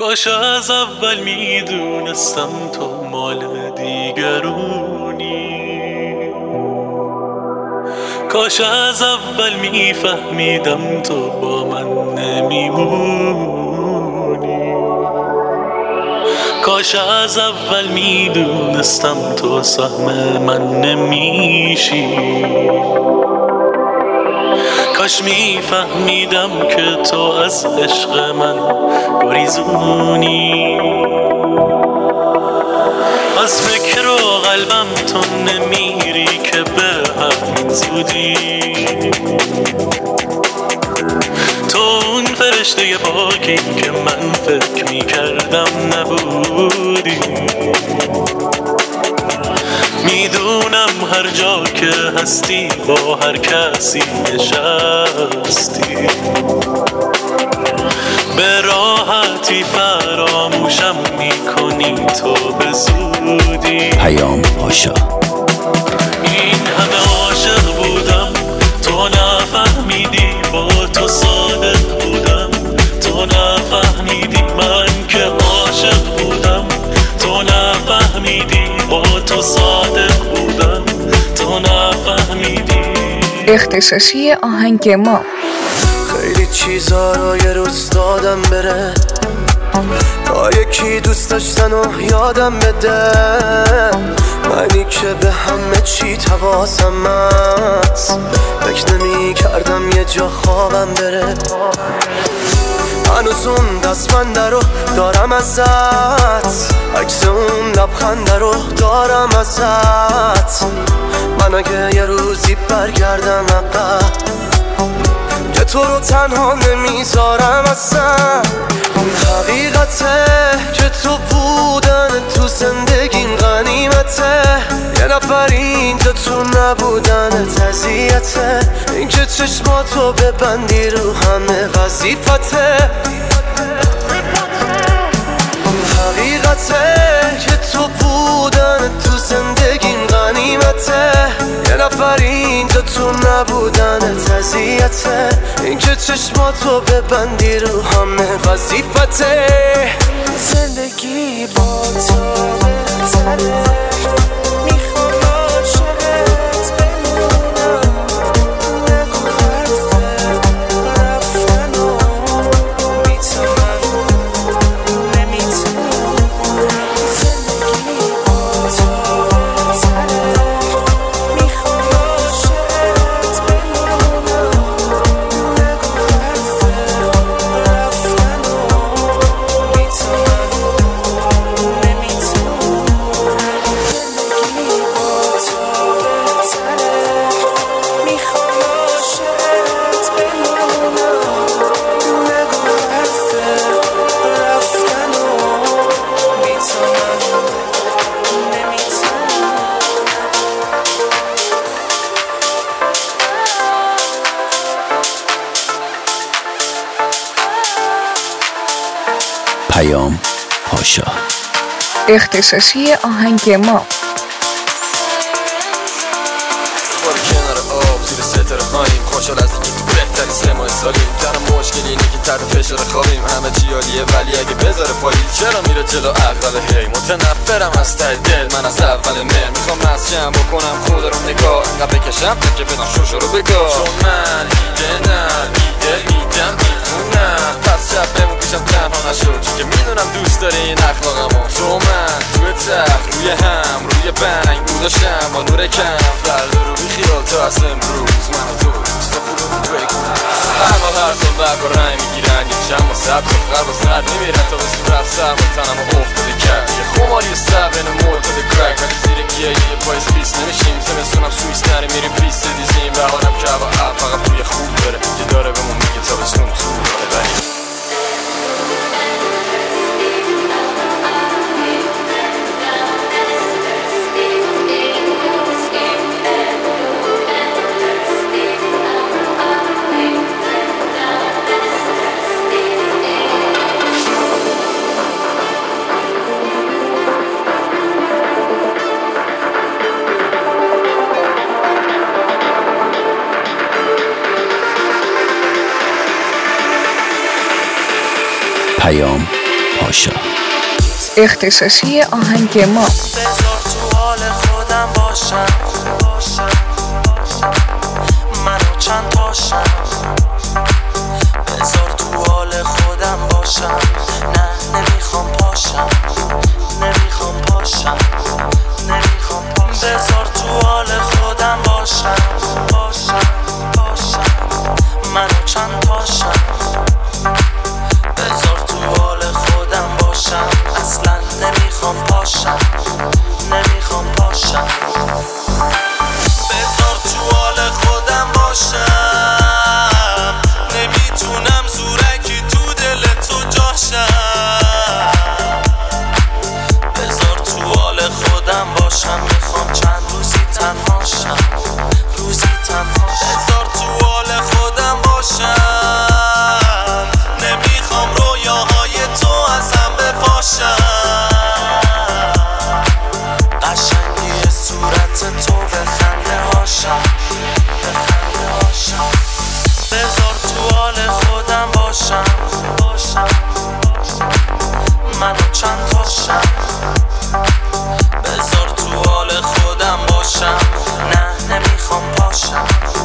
کاش از اول میدونستم تو مال دیگرونی، کاش از اول میفهمیدم تو با من نمیمونی، کاش از اول میدونستم تو سهم من نمیشی، کاش میفهمیدم که تو از عشق من گریزونی. از فکر و قلبم تو نمیری که به همین زودی، تو اون فرشته پاکی که من فکر میکردم نبودی. میدونم هر جا که هستی با هر کسی نشستی، به راحتی فراموشم میکنی تو به زودی. پیام پاشا. این همه عاشق بودم تو نفهمیدی، با تو صادق بودم تو نفهمیدی، من که عاشق بودم تو نفهمیدی، با تو صادق بودم تو نفهمیدی. اختصاصی آهنگ ما. خیلی چیزا رو یه روز دادم بره، تا یکی دوست داشتن و یادم بده، منی که به همه چی حواسم هست، فکر نمی کردم یه جا خوابم بره. هنوز اون دستبنده رو دارم ازت، عکس اون لبخنده رو دارم ازت. من اگه یه روزی برگردم عقب، که تو رو تنها نمیذارم اصلا. حقیقته که تو بودن تو زندگیم غنیمته، یه نفر اینجا تو نبودن اذیته، این که چشماتو ببندی رو همه وظیفته. حقیقته که تو بودن تو زندگیم غنیمته، یه نفر اینجا تو نبودن اذیته، این که چشماتو ببندی رو همه وظیفته. زندگی با تو بهتره، میخوام عاشقت بمونم، نگو حرف رفتن و میتونم نمیتونم. زندگی با تو بهتره، میخوام عاشقت بمونم، نگو حرف رفتن و میتونم پیام پاشا. اختصاصی آهنگ ما. کنار آب زیر ستاره خواهیم، خوشحال از اینکه تو بهترین 3 ماه سالیم. تنها مشکل اینه که تحت فشار خوابیم، همه چی عالیه ولی اگه بذاره پایین چرا میره جلو عقل. هی متنفرم از ته دل، من از اول مهر میخوام مسجم بکنم خود رو نگاه، انقدر بکشم تا که بدم شوشو رو بگاه. چون من ایده میدم میتونم، پس شب بمون پیشم تنها نشو، چون که میدونم دوست داری این اخلاقمو. تو من توی تخت روی هم روی بنگ بوداشم با نور کم، فردا رو بیخیال تا از امروز من و تو دوستا خوبه بریک. همه هر سال برگ و رنگ میگیرن، یه چند با سبز و غرب و سرد میمیرن، تا بسیم رفت سر و تنم و افتاده کرد یه خماری سر بین مرتده کرک، ولی زیر گیه یه پایز پیس نمیشیم. زمستونم سویس نری میریم پیست دیزیم، بهارم که هوا فقط توی خوب بره، که داره بهمون میگه تابستون تو داره. ولی پیام پاشا. اختصاصی آهنگ ما. بذار تو حال خودم باشم منو چند تاشم بذار تو حال خودم باشم نه نمیخوام پاشم بذار تو حال خودم باشم منو چند تاشم بذار تو حال خودم باشم اصلا نمیخوام پاشم بذار تو حال خودم باشم نمیتونم زورکی تو دل تو جاشم بذار تو حال خودم باشم میخوام چند روزی تنهاشم بذار تو حال خودم باشم نمیخوام رویاهای تو ازم بپاشم قشنگی صورت تو بخنده هاشم بذار تو حال خودم باشم منو چند تاشم بذار تو حال خودم باشم نه نمیخوام پاشم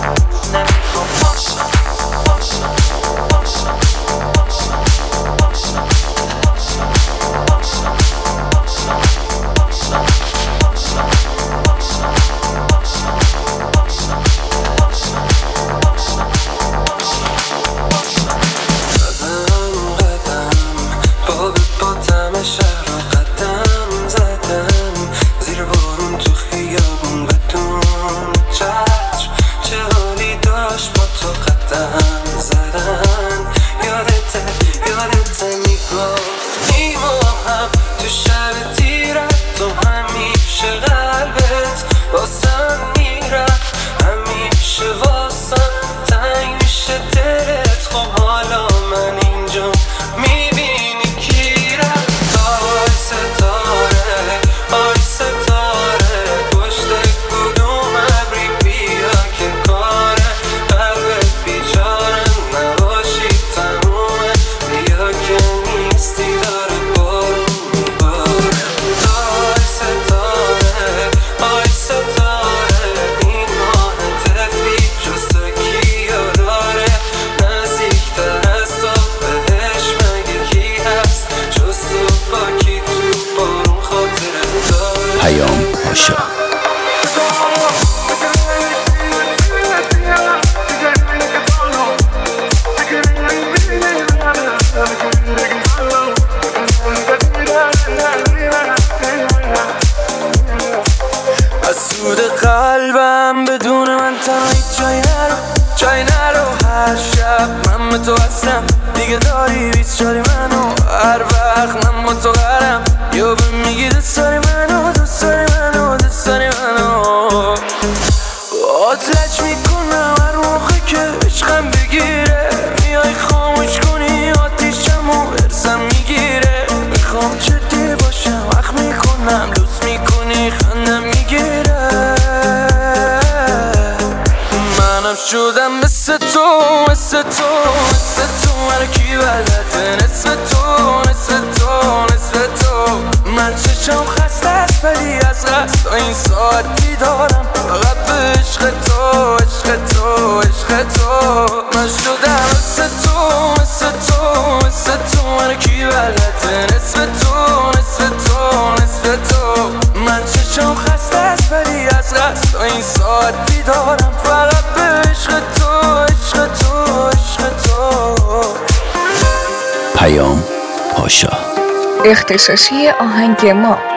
پیام پاشا. از سود قلبم بدون من تنهایی جای نرو هر شب من به تو هستم دیگه داری 24 منو هر وقت من با تو قرم یا به میگی دوست داری منو آتلج میکنم هر موقع که عشقم بگیره میای خاموش کنی آتیشمو ارزم میگیره میخوام جدی باشم وقت میکنم لوس میکنی خندم میگیره منم شدم مثل تو هر کی بلده نصف تو من چشم خسته است ولی از قصد تا این ساعت بیدارم فقط به عشق تو من شدم مثل تو هر کی بلده نصف تو من چشم خسته است ولی از قصد تا این ساعت بیدارم فقط به عشق تو پیام پاشا. اختصاصی آهنگ ما.